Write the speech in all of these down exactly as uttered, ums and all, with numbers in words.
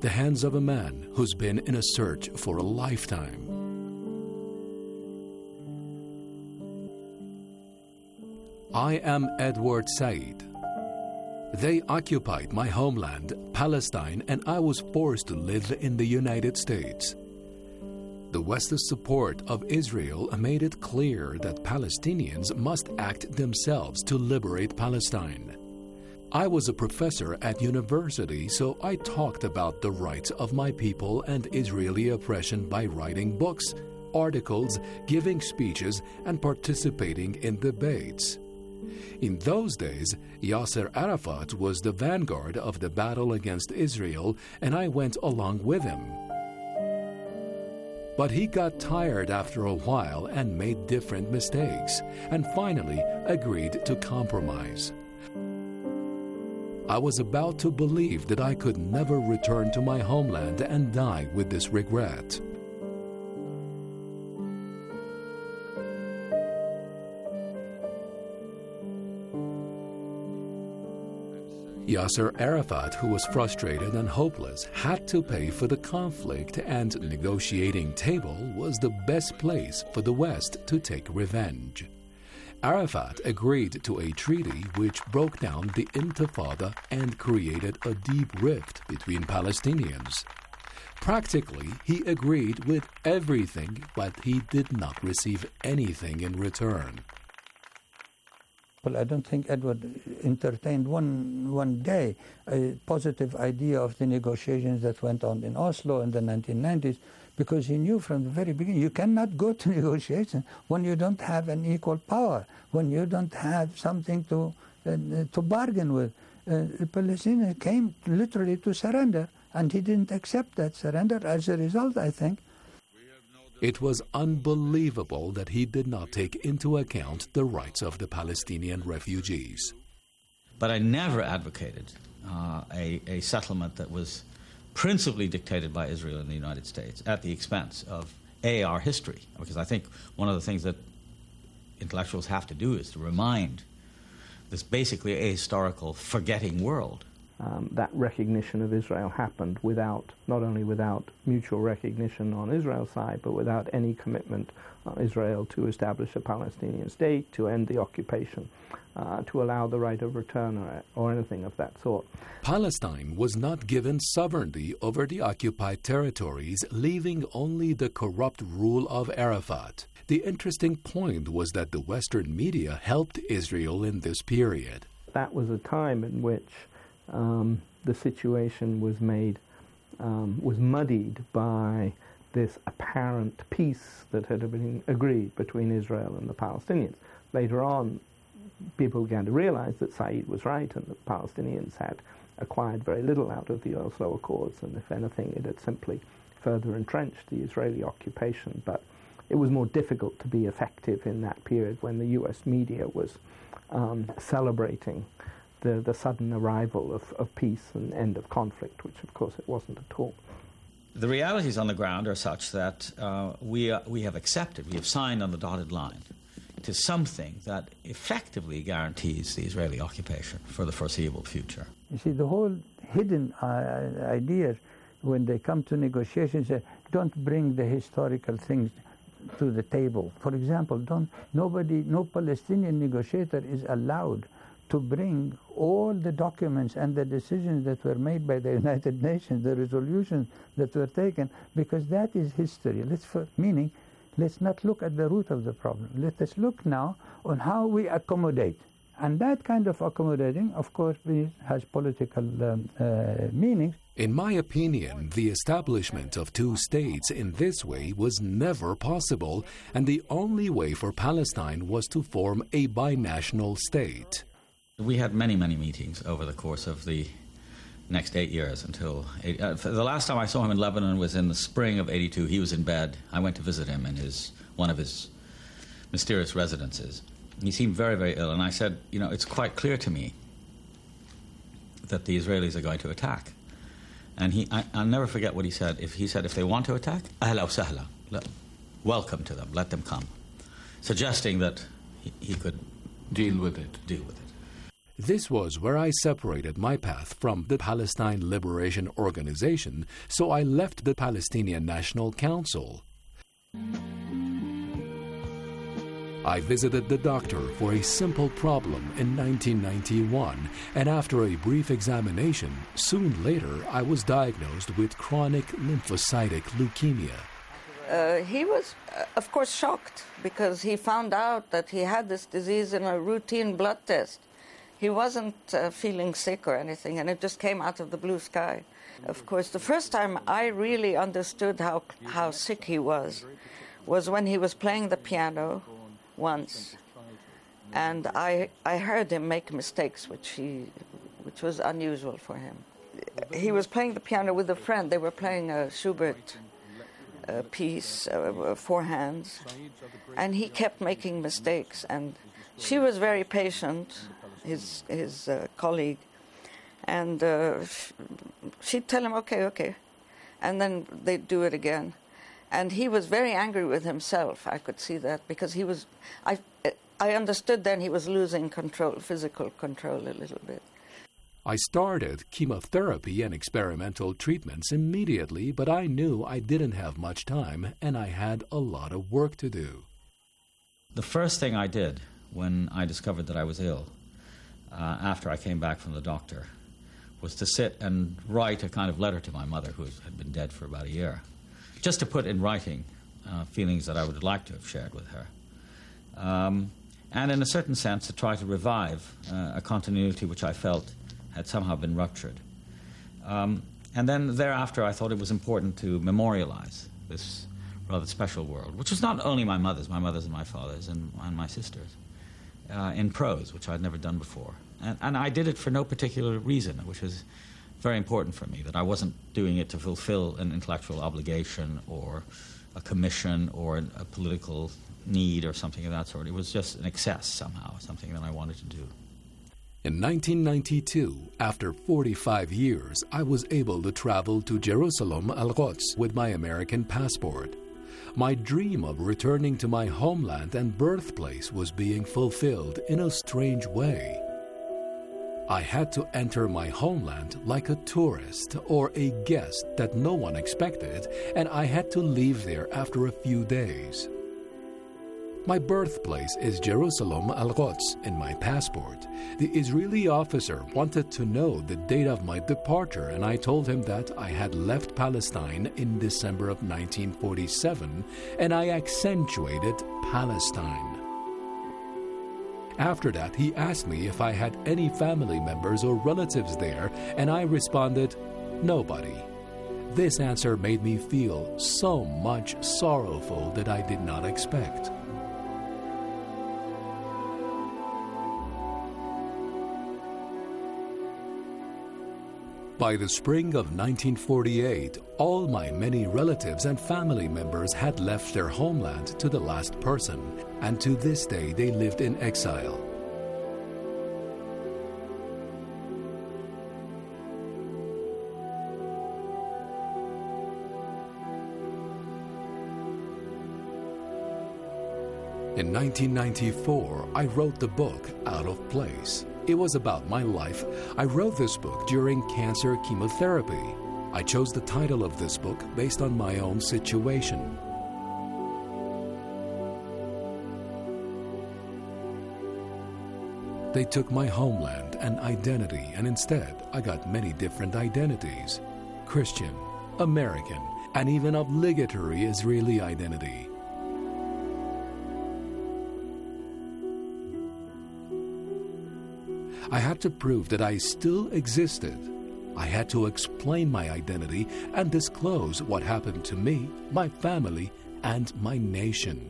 the hands of a man who's been in a search for a lifetime. I am Edward Said. They occupied my homeland, Palestine, and I was forced to live in the United States. The West's support of Israel made it clear that Palestinians must act themselves to liberate Palestine. I was a professor at university, so I talked about the rights of my people and Israeli oppression by writing books, articles, giving speeches, and participating in debates. In those days, Yasser Arafat was the vanguard of the battle against Israel, and I went along with him. But he got tired after a while and made different mistakes, and finally agreed to compromise. I was about to believe that I could never return to my homeland and die with this regret. Yasser Arafat, who was frustrated and hopeless, had to pay for the conflict, and negotiating table was the best place for the West to take revenge. Arafat agreed to a treaty which broke down the Intifada and created a deep rift between Palestinians. Practically, he agreed with everything, but he did not receive anything in return. Well, I don't think Edward entertained one one day a positive idea of the negotiations that went on in Oslo in the nineteen nineties, because he knew from the very beginning you cannot go to negotiations when you don't have an equal power, when you don't have something to uh, to bargain with. Uh, the Palestinians came literally to surrender, and he didn't accept that surrender. As a result, I think, it was unbelievable that he did not take into account the rights of the Palestinian refugees. But I never advocated uh, a, a settlement that was principally dictated by Israel and the United States at the expense of, A, our history, because I think one of the things that intellectuals have to do is to remind this basically ahistorical, forgetting world. Um, that recognition of Israel happened without, not only without mutual recognition on Israel's side, but without any commitment on Israel to establish a Palestinian state, to end the occupation, uh, to allow the right of return or, or anything of that sort. Palestine was not given sovereignty over the occupied territories, leaving only the corrupt rule of Arafat. The interesting point was that the Western media helped Israel in this period. That was a time in which Um, the situation was made, um, was muddied by this apparent peace that had been agreed between Israel and the Palestinians. Later on, people began to realize that Said was right and that the Palestinians had acquired very little out of the Oslo Accords, and if anything, it had simply further entrenched the Israeli occupation. But it was more difficult to be effective in that period when the U S media was um, celebrating The, the sudden arrival of, of peace and end of conflict, which of course it wasn't at all. The realities on the ground are such that uh, we, are, we have accepted, we have signed on the dotted line to something that effectively guarantees the Israeli occupation for the foreseeable future. You see, the whole hidden uh, idea when they come to negotiations, uh, don't bring the historical things to the table. For example, don't nobody, no Palestinian negotiator is allowed to bring all the documents and the decisions that were made by the United Nations, the resolutions that were taken, because that is history. Let's, for, meaning, let's not look at the root of the problem. Let us look now on how we accommodate. And that kind of accommodating, of course, has political um, uh, meaning. In my opinion, the establishment of two states in this way was never possible, and the only way for Palestine was to form a binational state. We had many, many meetings over the course of the next eight years until... Eight, uh, the last time I saw him in Lebanon was in the spring of eighty-two. He was in bed. I went to visit him in his one of his mysterious residences. He seemed very, very ill, and I said, you know, it's quite clear to me that the Israelis are going to attack. And he, I, I'll never forget what he said. If he said, if they want to attack, ahla wa sahla, welcome to them, let them come, suggesting that he, he could deal with it. Deal with it. This was where I separated my path from the Palestine Liberation Organization, so I left the Palestinian National Council. I visited the doctor for a simple problem in nineteen ninety-one, and after a brief examination, soon later I was diagnosed with chronic lymphocytic leukemia. Uh, he was, uh, of course, shocked because he found out that he had this disease in a routine blood test. He wasn't uh, feeling sick or anything, and it just came out of the blue sky. Of course, the first time I really understood how how sick he was was when he was playing the piano once, and I I heard him make mistakes, which he which was unusual for him. He was playing the piano with a friend. They were playing a Schubert uh, piece, uh, four hands, and he kept making mistakes. And she was very patient, his his uh, colleague, and uh, she'd tell him, okay, okay, and then they'd do it again. And he was very angry with himself. I could see that because he was, I, I understood then he was losing control, physical control a little bit. I started chemotherapy and experimental treatments immediately, but I knew I didn't have much time and I had a lot of work to do. The first thing I did when I discovered that I was ill, uh, after I came back from the doctor, was to sit and write a kind of letter to my mother, who had been dead for about a year, just to put in writing uh, feelings that I would like to have shared with her. Um, and in a certain sense, to try to revive uh, a continuity which I felt had somehow been ruptured. Um, and then thereafter, I thought it was important to memorialize this rather special world, which was not only my mother's, my mother's and my father's and, and my sister's, uh, in prose, which I'd never done before. And, and I did it for no particular reason, which was very important for me, that I wasn't doing it to fulfill an intellectual obligation or a commission or an, a political need or something of that sort. It was just an excess somehow, something that I wanted to do. In nineteen ninety-two, after forty-five years, I was able to travel to Jerusalem, Al-Quds, with my American passport. My dream of returning to my homeland and birthplace was being fulfilled in a strange way. I had to enter my homeland like a tourist or a guest that no one expected, and I had to leave there after a few days. My birthplace is Jerusalem, Al-Quds, in my passport. The Israeli officer wanted to know the date of my departure, and I told him that I had left Palestine in December of nineteen forty-seven, and I accentuated Palestine. After that, he asked me if I had any family members or relatives there, and I responded, nobody. This answer made me feel so much sorrowful that I did not expect. By the spring of nineteen forty-eight, all my many relatives and family members had left their homeland to the last person, and to this day they lived in exile. In nineteen ninety-four, I wrote the book Out of Place. It was about my life. I wrote this book during cancer chemotherapy. I chose the title of this book based on my own situation. They took my homeland and identity, and instead I got many different identities: Christian, American, and even obligatory Israeli identity. I had to prove that I still existed. I had to explain my identity and disclose what happened to me, my family, and my nation.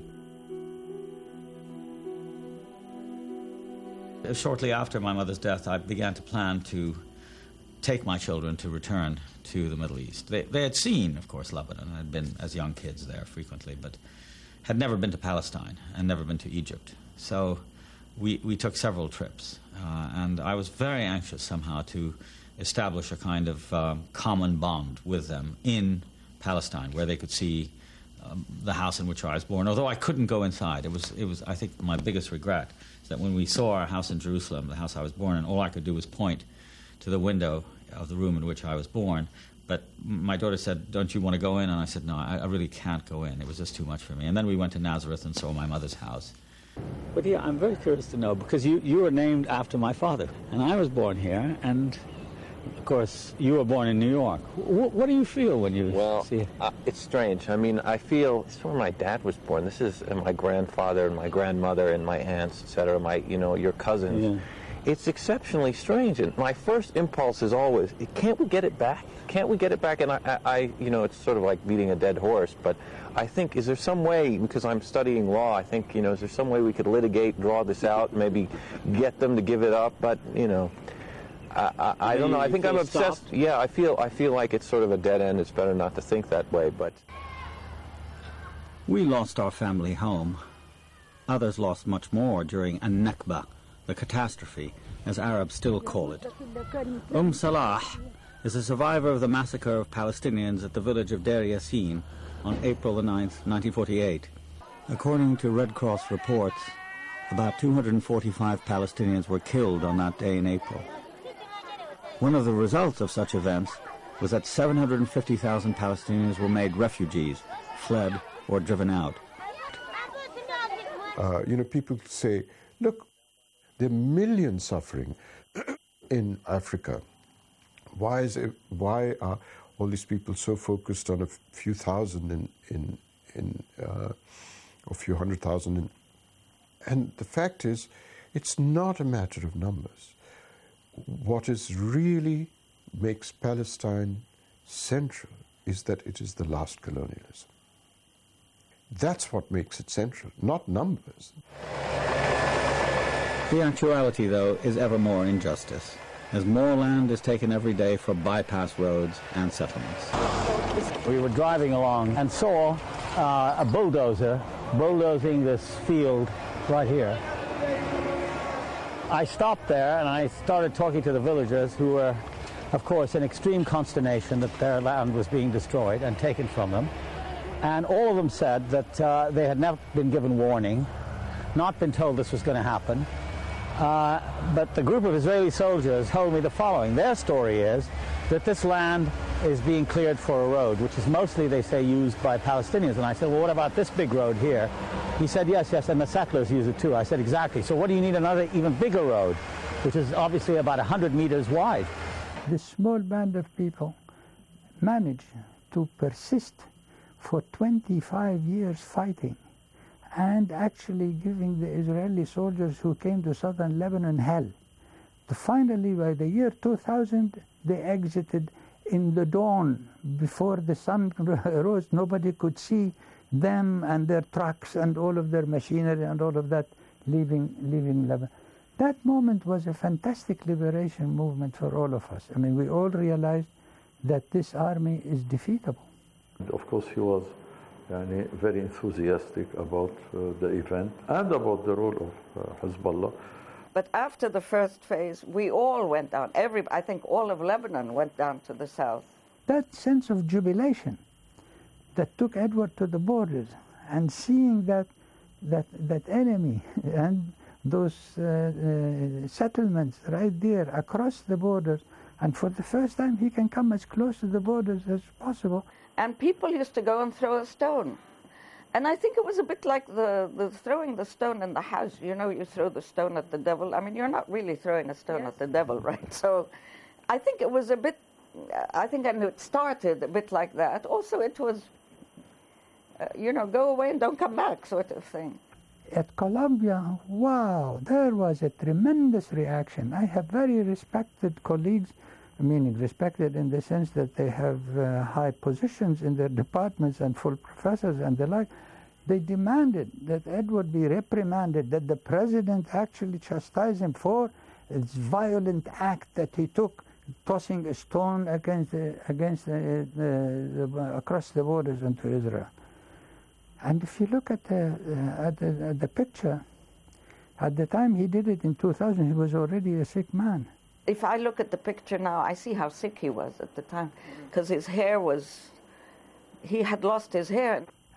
Shortly after my mother's death, I began to plan to take my children to return to the Middle East. They, they had seen, of course, Lebanon, and had been as young kids there frequently, but had never been to Palestine and never been to Egypt. So we, we took several trips, uh, and I was very anxious somehow to establish a kind of um, common bond with them in Palestine, where they could see um, the house in which I was born, although I couldn't go inside. It was, it was, I think, my biggest regret is that when we saw our house in Jerusalem, the house I was born in, all I could do was point to the window of the room in which I was born. But my daughter said, "Don't you want to go in?" And I said, "No, I, I really can't go in. It was just too much for me." And then we went to Nazareth and saw my mother's house. But yeah, I'm very curious to know, because you, you were named after my father, and I was born here, and of course you were born in New York. W- what do you feel when you well, see it? Uh, it's strange. I mean, I feel, this is where my dad was born. This is uh, my grandfather and my grandmother and my aunts, et cetera, my, you know, your cousins. Yeah. It's exceptionally strange, and my first impulse is always, can't we get it back? Can't we get it back? And I, I, I, you know, it's sort of like beating a dead horse, but I think, is there some way, because I'm studying law, I think, you know, is there some way we could litigate, draw this out, maybe get them to give it up? But, you know, I, I, I don't know. I think I'm obsessed. Stopped? Yeah, I feel, I feel like it's sort of a dead end. It's better not to think that way, but... We lost our family home. Others lost much more during an-Nakba, the catastrophe, as Arabs still call it. Umm Salah is a survivor of the massacre of Palestinians at the village of Deir Yassin on April the ninth, nineteen forty-eight. According to Red Cross reports, about two hundred forty-five Palestinians were killed on that day in April. One of the results of such events was that seven hundred fifty thousand Palestinians were made refugees, fled, or driven out. Uh, you know, people say, look, there are millions suffering in Africa. Why is it, why are all these people so focused on a few thousand in, in, in uh, a few hundred thousand? In, and the fact is, it's not a matter of numbers. What is really makes Palestine central is that it is the last colonialism. That's what makes it central, not numbers. The actuality, though, is ever more injustice, as more land is taken every day for bypass roads and settlements. We were driving along and saw uh, a bulldozer bulldozing this field right here. I stopped there and I started talking to the villagers, who were, of course, in extreme consternation that their land was being destroyed and taken from them. And all of them said that uh, they had never been given warning, not been told this was going to happen. Uh, but the group of Israeli soldiers told me the following. Their story is that this land is being cleared for a road, which is mostly, they say, used by Palestinians. And I said, well, what about this big road here? He said, yes, yes, and the settlers use it too. I said, exactly. So what do you need another even bigger road, which is obviously about one hundred meters wide? This small band of people managed to persist for twenty-five years fighting, and actually giving the Israeli soldiers who came to southern Lebanon hell. Finally, by the year two thousand, they exited in the dawn, before the sun rose. Nobody could see them and their trucks and all of their machinery and all of that leaving, leaving Lebanon. That moment was a fantastic liberation movement for all of us. I mean, we all realized that this army is defeatable. Of course, he was Yani, very enthusiastic about uh, the event and about the role of uh, Hezbollah. But after the first phase, we all went down. Every, I think all of Lebanon went down to the south. That sense of jubilation that took Edward to the borders, and seeing that that that enemy and those uh, uh, settlements right there across the borders, and for the first time he can come as close to the borders as possible. And people used to go and throw a stone. And I think it was a bit like the, the throwing the stone in the house. You know, you throw the stone at the devil. I mean, you're not really throwing a stone yes. at the devil, right? So I think it was a bit, I think I knew it started a bit like that. Also, it was, uh, you know, go away and don't come back sort of thing. At Columbia, wow, there was a tremendous reaction. I have very respected colleagues, meaning respected in the sense that they have uh, high positions in their departments and full professors and the like. They demanded that Edward be reprimanded, that the president actually chastise him for this violent act that he took, tossing a stone against the, against the, the, the, across the borders into Israel. And if you look at the, uh, at, the, at the picture, at the time he did it in two thousand, he was already a sick man. If I look at the picture now, I see how sick he was at the time, because his hair was, he had lost his hair.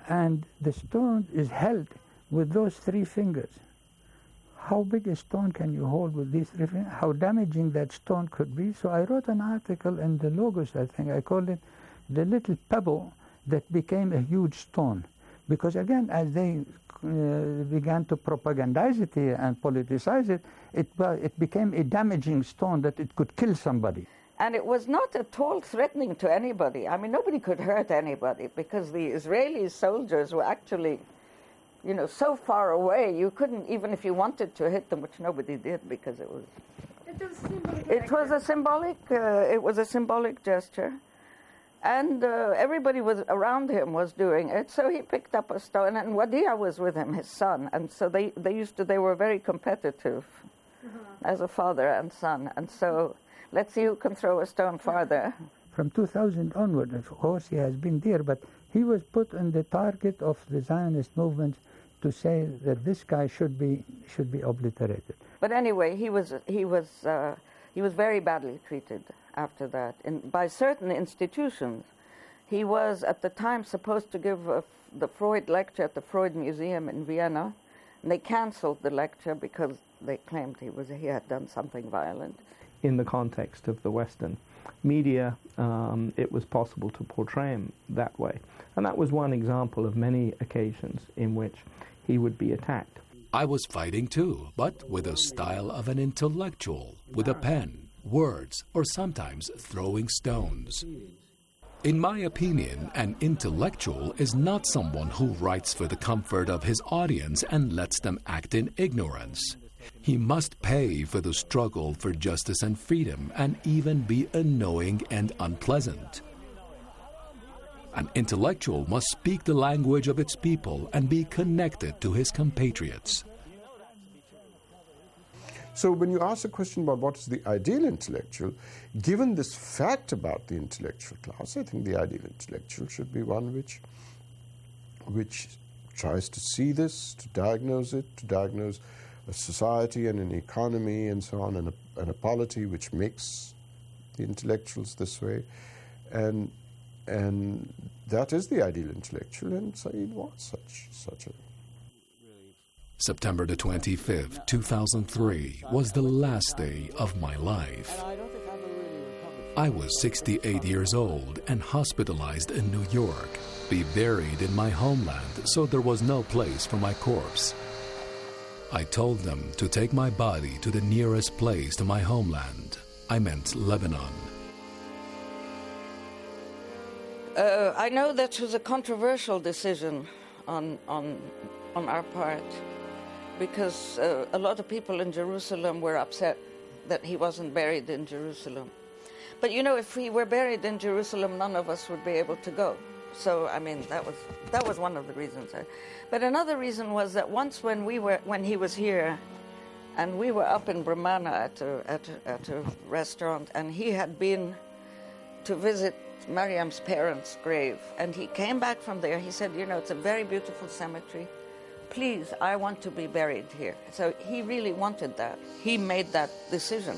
and the stone is held with those three fingers. How big a stone can you hold with these three fingers? How damaging that stone could be. So I wrote an article in the Logos, I think. I called it The Little Pebble That Became a Huge Stone. Because again, as they uh, began to propagandize it here and politicize it, it, uh, it became a damaging stone that it could kill somebody. And it was not at all threatening to anybody. I mean, nobody could hurt anybody because the Israeli soldiers were actually, you know, so far away, you couldn't, even if you wanted to hit them, which nobody did because it was... It was symbolic. It was a symbolic, uh, it was a symbolic gesture. And uh, everybody was around him was doing it, so he picked up a stone, and Wadia was with him, his son, and so they, they used to, they were very competitive uh-huh. as a father and son, and so let's see who can throw a stone farther. From two thousand onward, of course, he has been there, but he was put on the target of the Zionist movement to say that this guy should be should be obliterated. But anyway, he was he was uh, he was very badly treated after that in, by certain institutions. He was at the time supposed to give a, the Freud lecture at the Freud Museum in Vienna, and they canceled the lecture because they claimed he was he had done something violent. In the context of the Western media, um, it was possible to portray him that way. And that was one example of many occasions in which he would be attacked. I was fighting too, but with a style of an intellectual, with a pen, words, or sometimes throwing stones. In my opinion, an intellectual is not someone who writes for the comfort of his audience and lets them act in ignorance. He must pay for the struggle for justice and freedom and even be annoying and unpleasant. An intellectual must speak the language of its people and be connected to his compatriots. So when you ask a question about what is the ideal intellectual, given this fact about the intellectual class, I think the ideal intellectual should be one which, which tries to see this, to diagnose it, to diagnose a society and an economy and so on, and a, and a polity which makes the intellectuals this way. And and that is the ideal intellectual, and Said was such, such a... September the twenty-fifth, two thousand three was the last day of my life. I was sixty-eight years old and hospitalized in New York, be buried in my homeland, so there was no place for my corpse. I told them to take my body to the nearest place to my homeland. I meant Lebanon. Uh, I know that was a controversial decision on on on our part, because uh, a lot of people in Jerusalem were upset that he wasn't buried in Jerusalem. But you know, if he were buried in Jerusalem, none of us would be able to go. So I mean, that was that was one of the reasons. I, but another reason was that once when we were when he was here, and we were up in Brahmana at a, at a, at a restaurant, and he had been to visit Mariam's parents' grave, and he came back from there. He said, you know, it's a very beautiful cemetery. Please, I want to be buried here. So he really wanted that. He made that decision.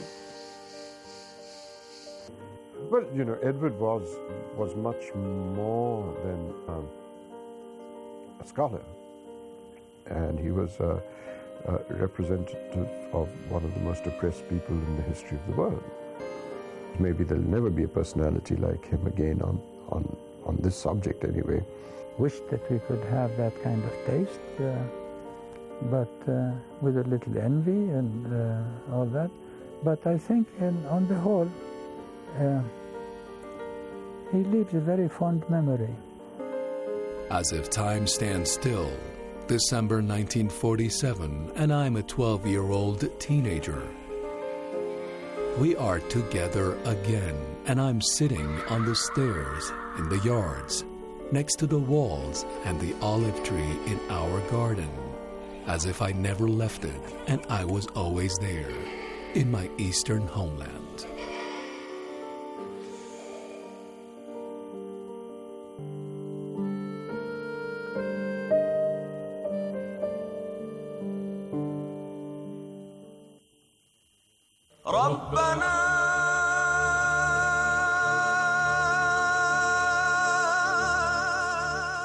Well, you know, Edward was was much more than um, a scholar, and he was a, a representative of one of the most oppressed people in the history of the world. Maybe there'll never be a personality like him again on, on, on this subject anyway. Wish that we could have that kind of taste, uh, but uh, with a little envy and uh, all that. But I think in, on the whole, uh, he leaves a very fond memory. As if time stands still, December nineteen forty-seven, and I'm a twelve-year-old teenager. We are together again, and I'm sitting on the stairs in the yards, next to the walls and the olive tree in our garden, as if I never left it and I was always there, in my eastern homeland.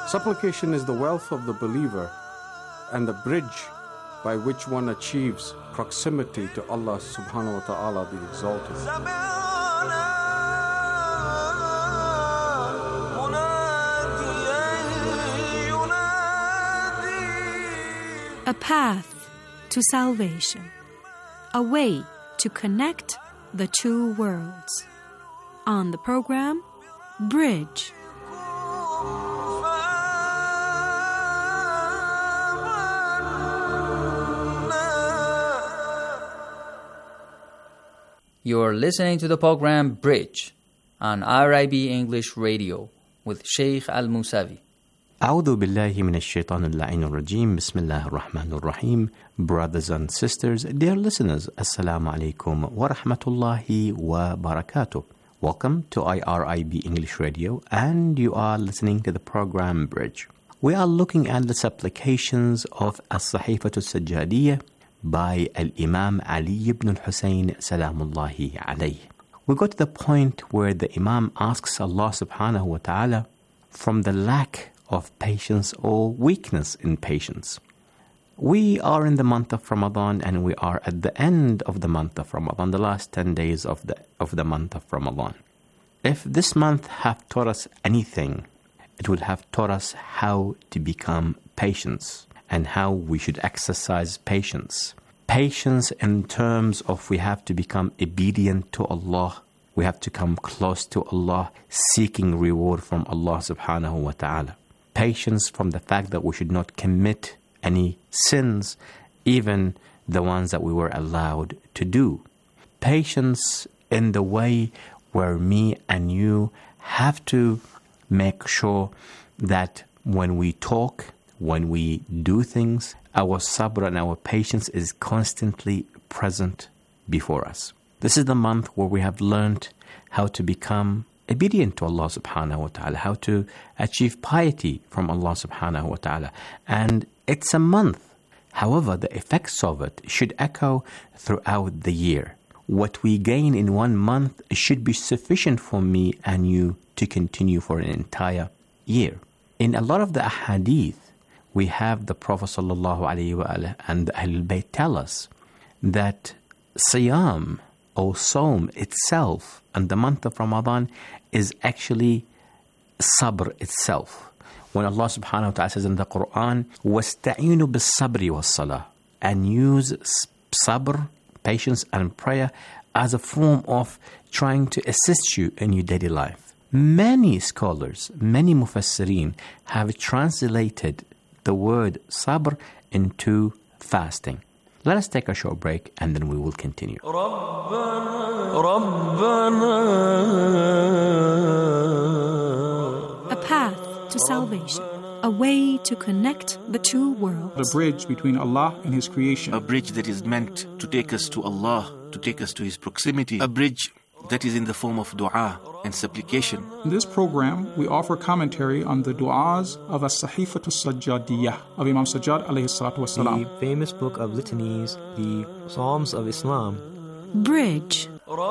Supplication is the wealth of the believer and the bridge by which one achieves proximity to Allah subhanahu wa ta'ala, the Exalted. A path to salvation, a way to connect the two worlds. On the program, Bridge. You're listening to the program Bridge on R I B English Radio with Sheikh Al-Musavi. أعوذ بالله من الشيطان اللعين الرجيم بسم الله الرحمن الرحيم. Brothers and sisters, dear listeners, Assalamu alaikum wa rahmatullahi wa barakatuh. Welcome to I R I B English Radio, and you are listening to the program Bridge. We are looking at the supplications of As-Sahifatu Sajjadiyah by Al-Imam Ali ibn al-Husayn salamullahi alayh. We got to the point where the Imam asks Allah subhanahu wa ta'ala from the lack of patience or weakness in patience. We are in the month of Ramadan, and we are at the end of the month of Ramadan, the last ten days of the of the month of Ramadan. If this month have taught us anything, it would have taught us how to become patient and how we should exercise patience. Patience in terms of we have to become obedient to Allah. We have to come close to Allah, seeking reward from Allah subhanahu wa ta'ala. Patience from the fact that we should not commit any sins, even the ones that we were allowed to do. Patience in the way where me and you have to make sure that when we talk, when we do things, our sabr and our patience is constantly present before us. This is the month where we have learned how to become obedient to Allah subhanahu wa ta'ala, how to achieve piety from Allah subhanahu wa ta'ala. And it's a month. However, the effects of it should echo throughout the year. What we gain in one month should be sufficient for me and you to continue for an entire year. In a lot of the ahadith, we have the Prophet sallallahu alaihi wasallam and the Ahlul Bayt tell us that siyam or Sawm itself and the month of Ramadan is actually sabr itself. When Allah subhanahu wa ta'ala says in the Quran, وَاسْتَعِينُوا بِالصَّبْرِ وَالصَّلَاةِ, and use sabr, patience and prayer as a form of trying to assist you in your daily life. Many scholars, many mufassirin have translated the word sabr into fasting. Let us take a short break and then we will continue. A path to salvation, a way to connect the two worlds. A bridge between Allah and His creation. A bridge that is meant to take us to Allah, to take us to His proximity. A bridge that is in the form of dua and supplication. In this program, we offer commentary on the du'as of As-Sahifatu Sajjadiyah of Imam Sajjad alayhi salatu wasalam. The famous book of litanies, the Psalms of Islam. Bridge.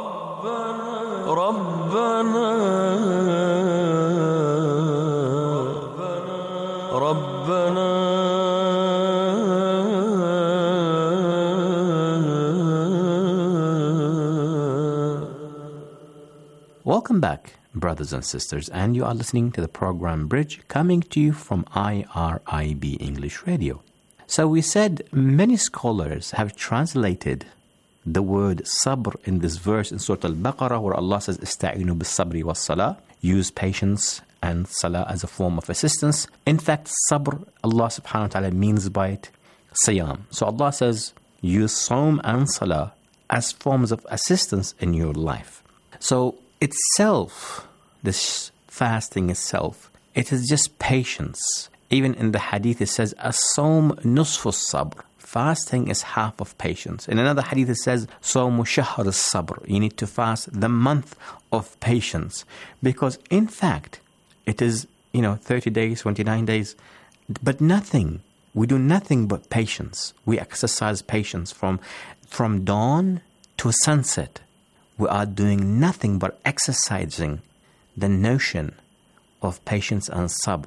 Welcome back, brothers and sisters, and you are listening to the program Bridge, coming to you from I R I B English Radio. So we said many scholars have translated the word sabr in this verse in Surah Al-Baqarah, where Allah says, "Ista'inu bis-sabri was-salah," use patience and salah as a form of assistance. In fact, sabr, Allah subhanahu wa ta'ala means by it siyam. So Allah says, use sawm and salah as forms of assistance in your life. So itself, this fasting itself, it is just patience. Even in the hadith it says, as-sawm nusfu sabr. Fasting is half of patience. In another hadith it says, sawmu shahr as-sabr. You need to fast the month of patience. Because in fact, it is, you know, thirty days, twenty-nine days, but nothing. We do nothing but patience. We exercise patience from, from dawn to sunset. We are doing nothing but exercising the notion of patience and sabr.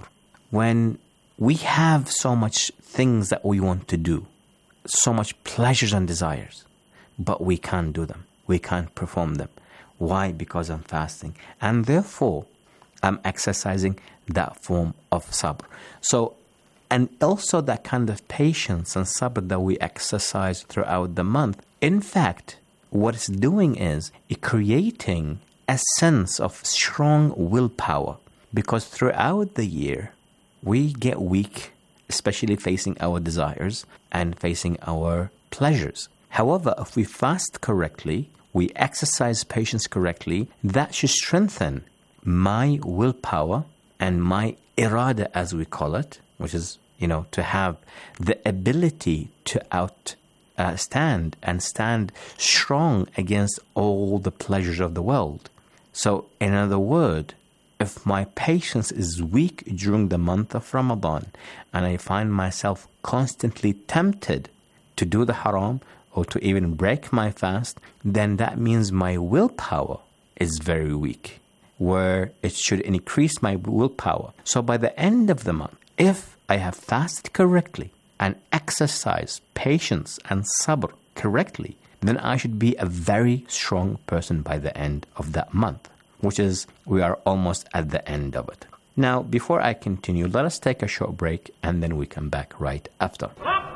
when we have so much things that we want to do, so much pleasures and desires, but we can't do them. We can't perform them. Why? Because I'm fasting. And therefore, I'm exercising that form of sabr. So, and also that kind of patience and sabr that we exercise throughout the month, in fact, what it's doing is it creating a sense of strong willpower. Because throughout the year, we get weak, especially facing our desires and facing our pleasures. However, if we fast correctly, we exercise patience correctly, that should strengthen my willpower and my irada, as we call it, which is, you know, to have the ability to out uh, stand and stand strong against all the pleasures of the world. So, in other words, if my patience is weak during the month of Ramadan and I find myself constantly tempted to do the haram or to even break my fast, then that means my willpower is very weak, where it should increase my willpower. So by the end of the month, if I have fasted correctly and exercised patience and sabr correctly, then I should be a very strong person by the end of that month, which is, we are almost at the end of it. Now, before I continue, let us take a short break and then we come back right after.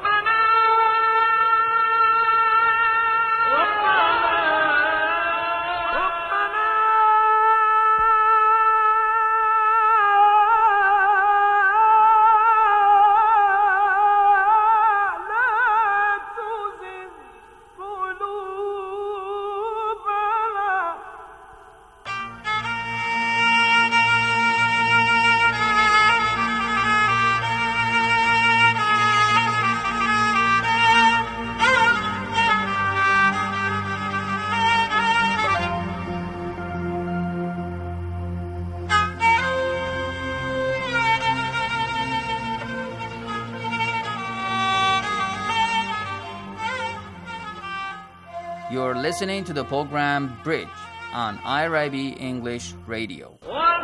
You're listening to the program Bridge on I R I B English Radio.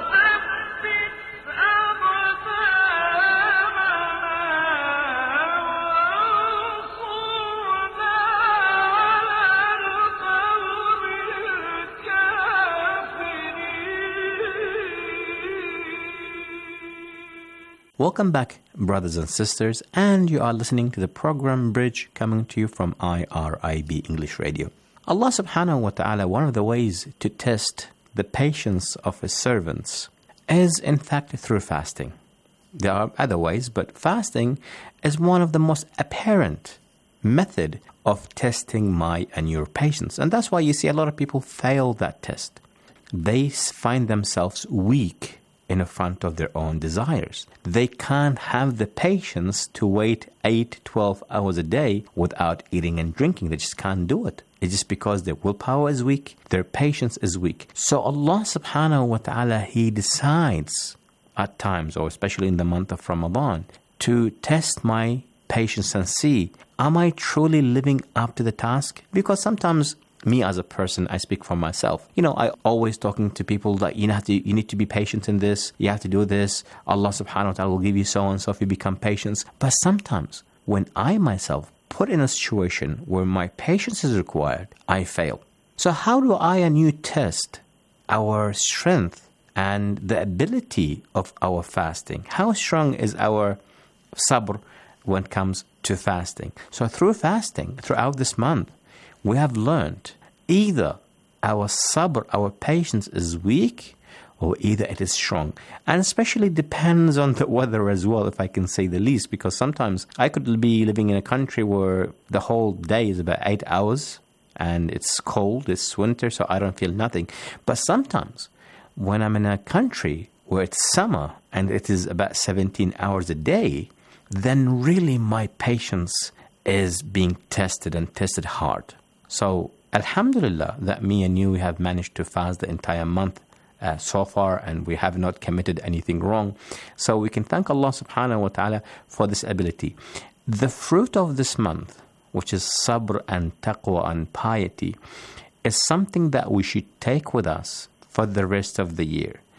Welcome back, brothers and sisters, and you are listening to the program Bridge, coming to you from I R I B English Radio. Allah subhanahu wa ta'ala, one of the ways to test the patience of His servants is in fact through fasting. There are other ways, but fasting is one of the most apparent method of testing my and your patience. And that's why you see a lot of people fail that test. They find themselves weak in front of their own desires. They can't have the patience to wait eight, twelve hours a day without eating and drinking. They just can't do it. It's just because their willpower is weak, their patience is weak. So Allah subhanahu wa ta'ala, He decides at times, or especially in the month of Ramadan, to test my patience and see, am I truly living up to the task? Because sometimes me as a person, I speak for myself. You know, I always talking to people that you have to, you need to be patient in this. You have to do this. Allah subhanahu wa ta'ala will give you so and so if you become patient. But sometimes when I myself put in a situation where my patience is required, I fail. So how do I and you test our strength and the ability of our fasting? How strong is our sabr when it comes to fasting? So through fasting, throughout this month, we have learned either our sabr, our patience is weak, or either it is strong. And especially depends on the weather as well, if I can say the least, because sometimes I could be living in a country where the whole day is about eight hours and it's cold, it's winter, so I don't feel nothing. But sometimes when I'm in a country where it's summer and it is about seventeen hours a day, then really my patience is being tested and tested hard. So alhamdulillah that me and you have managed to fast the entire month Uh, so far, and we have not committed anything wrong. So we can thank Allah subhanahu wa ta'ala for this ability. The fruit of this month, which is sabr and taqwa and piety, is something that we should take with us for the rest of the year.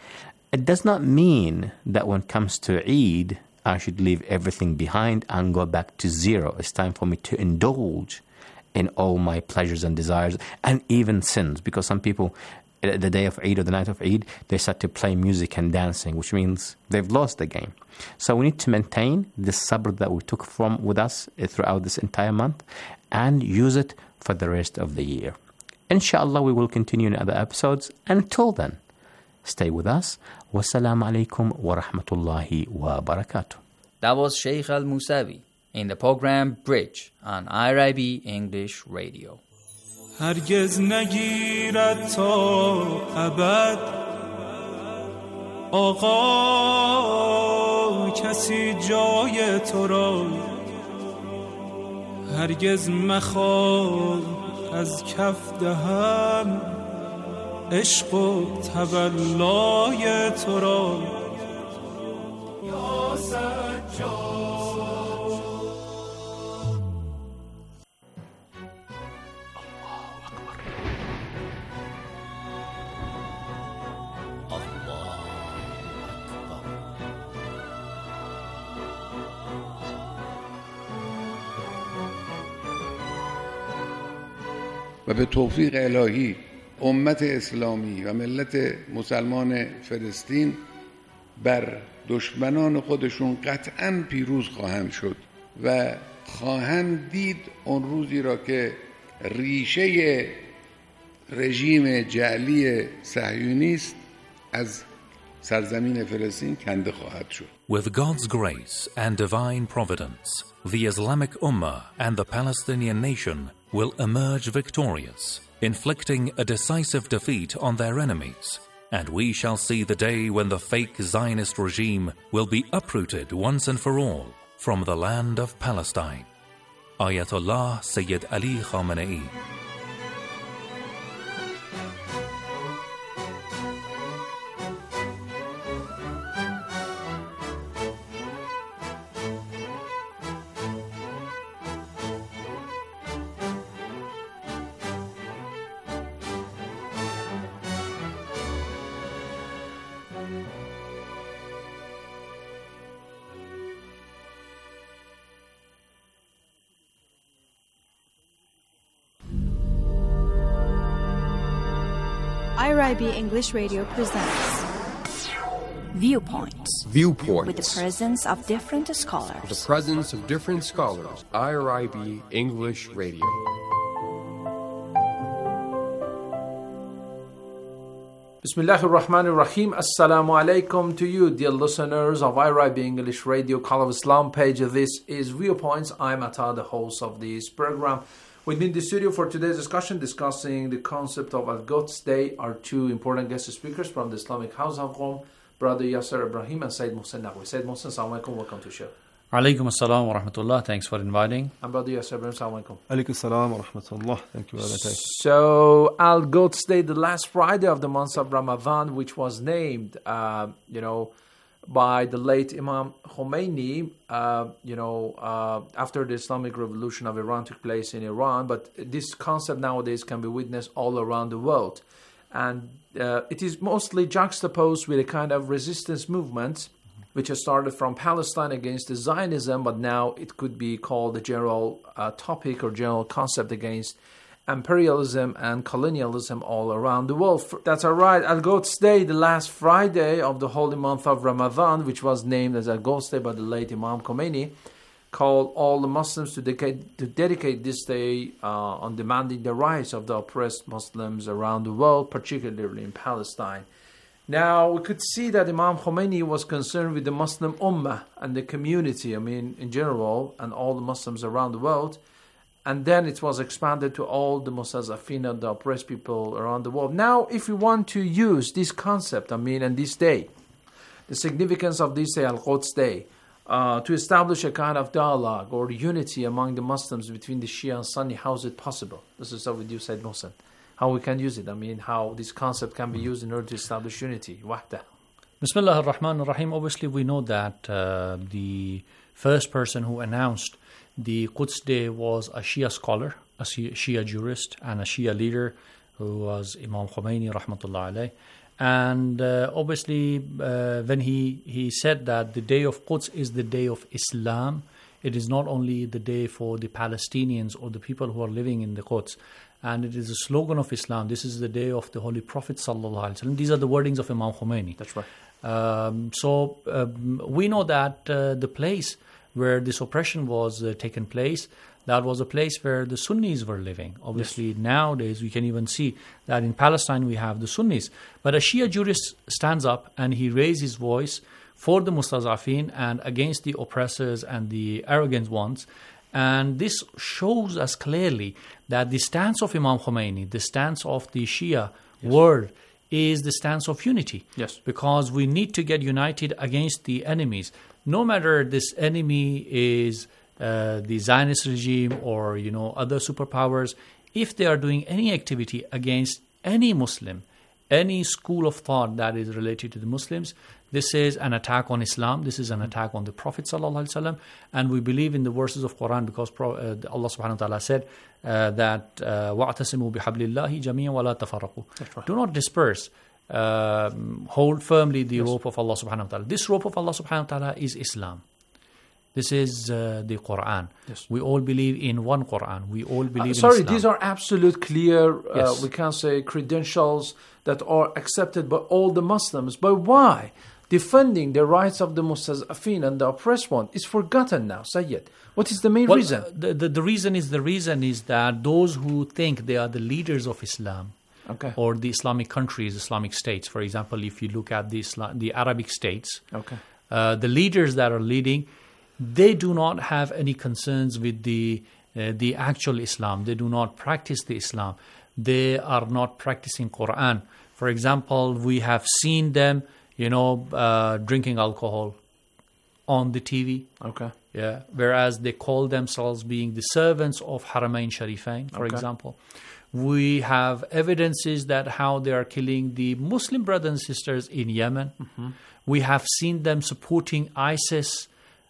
It does not mean that when it comes to Eid, I should leave everything behind and go back to zero. It's time for me to indulge in all my pleasures and desires and even sins. Because some people, the day of Eid or the night of Eid, they start to play music and dancing, which means they've lost the game. So we need to maintain this sabr that we took from with us throughout this entire month and use it for the rest of the year. Inshallah, we will continue in other episodes. Until then, stay with us. Wassalamu alaikum wa rahmatullahi wa barakatuh. That was Sheikh Al-Musawi in the program Bridge on I R I B English Radio. هرگز نگیرد تا ابد آقا کسی جای تو را هرگز مخواه از کف دهم عشق و تولای تو را یا سجاد و به توفیق الهی امت اسلامی و ملت مسلمان فلسطین بر دشمنان خودشون قطعاً پیروز خواهند شد و خواهند دید اون روزی را که ریشه رژیم جعلی صهیونیست از سرزمین فلسطین کنده خواهد شد. With God's grace and divine providence, the Islamic Ummah and the Palestinian nation will emerge victorious, inflicting a decisive defeat on their enemies. And we shall see the day when the fake Zionist regime will be uprooted once and for all from the land of Palestine. Ayatollah Sayyid Ali Khamenei. I R I B English Radio presents Viewpoints. Viewpoints. With the presence of different scholars. With the presence of different scholars. I R I B English Radio. Bismillah ar-Rahman ar-Rahim. Assalamu alaikum to you, dear listeners of I R I B English Radio, Call of Islam page. This is Viewpoints. I'm Atta, the host of this program. With me in the studio for today's discussion, discussing the concept of Al-Quds Day, are two important guest speakers from the Islamic House of Qom, Brother Yasser Ibrahim and Sayyid Mohsen Naqvi. Sayyid Mohsen, assalamu alaikum, welcome to the show. Alaikum assalam wa rahmatullah, thanks for inviting. And Brother Yasser Ibrahim, assalamu alaikum. Alaikum assalam wa rahmatullah, thank you very much. So, Al-Quds Day, the last Friday of the month of Ramadan, which was named, uh, you know, by the late Imam Khomeini, uh, you know, uh, after the Islamic Revolution of Iran took place in Iran. But this concept nowadays can be witnessed all around the world. And uh, it is mostly juxtaposed with a kind of resistance movement, which has started from Palestine against the Zionism, but now it could be called a general uh, topic or general concept against imperialism and colonialism all around the world. That's all right. Al-Quds Day, the last Friday of the holy month of Ramadan, which was named as Al-Quds Day by the late Imam Khomeini, called all the Muslims to dedicate, to dedicate this day uh, on demanding the rights of the oppressed Muslims around the world, particularly in Palestine. Now, we could see that Imam Khomeini was concerned with the Muslim Ummah and the community, I mean, in general, and all the Muslims around the world. And then it was expanded to all the Mustazafina, the oppressed people around the world. Now, if we want to use this concept, I mean, and this day, the significance of this day, Al-Quds Day, uh, to establish a kind of dialogue or unity among the Muslims between the Shia and Sunni, how is it possible? This is what with you, Sayyid Mohsen. How we can use it, I mean, how this concept can be used in order to establish unity. Wahda. Bismillah ar-Rahman ar-Rahim. Obviously, we know that uh, the first person who announced the Quds Day was a Shia scholar, a Shia jurist, and a Shia leader who was Imam Khomeini, rahmatullah alayh. And uh, obviously, uh, when he, he said that the day of Quds is the day of Islam, it is not only the day for the Palestinians or the people who are living in the Quds, and it is a slogan of Islam. This is the day of the Holy Prophet sallallahu alaihi wasallam. These are the wordings of Imam Khomeini. That's right. Um, so um, we know that uh, the place where this oppression was uh, taken place, that was a place where the Sunnis were living. Obviously, yes. Nowadays we can even see that in Palestine we have the Sunnis. But a Shia jurist stands up and he raises his voice for the Mustazafin and against the oppressors and the arrogant ones. And this shows us clearly that the stance of Imam Khomeini, the stance of the Shia yes. world, is the stance of unity. Yes. Because we need to get united against the enemies. No matter this enemy is uh, the Zionist regime or, you know, other superpowers, if they are doing any activity against any Muslim, any school of thought that is related to the Muslims, this is an attack on Islam. This is an attack on the Prophet sallallahu alaihi wasallam, and we believe in the verses of Quran because uh, Allah subhanahu wa taala said uh, that وَاعْتَصِمُوا بِحَبْلِ اللَّهِ جَمِيعًا وَلَا تَفَرَّقُوا. Do not disperse. Uh, hold firmly the yes. rope of Allah subhanahu wa taala. This rope of Allah subhanahu wa taala is Islam. This is uh, the Quran. Yes. We all believe in one Quran. We all believe uh, sorry, in Islam. These are absolute clear, uh, yes. we can say, credentials that are accepted by all the Muslims. But why defending the rights of the Mustazafin and the oppressed one is forgotten now, Sayyid? What is the main well, reason? Uh, the, the, the reason is the reason is that those who think they are the leaders of Islam, okay. or the Islamic countries, Islamic states, for example, if you look at the Islam, the Arabic states, okay. uh, the leaders that are leading, they do not have any concerns with the uh, the actual Islam. They do not practice the Islam. They are not practicing Quran. For example, we have seen them, you know, uh, drinking alcohol on the T V. Okay. Yeah. Whereas they call themselves being the servants of Haramain Sharifain, for okay. example. We have evidences that how they are killing the Muslim brothers and sisters in Yemen. Mm-hmm. We have seen them supporting ISIS,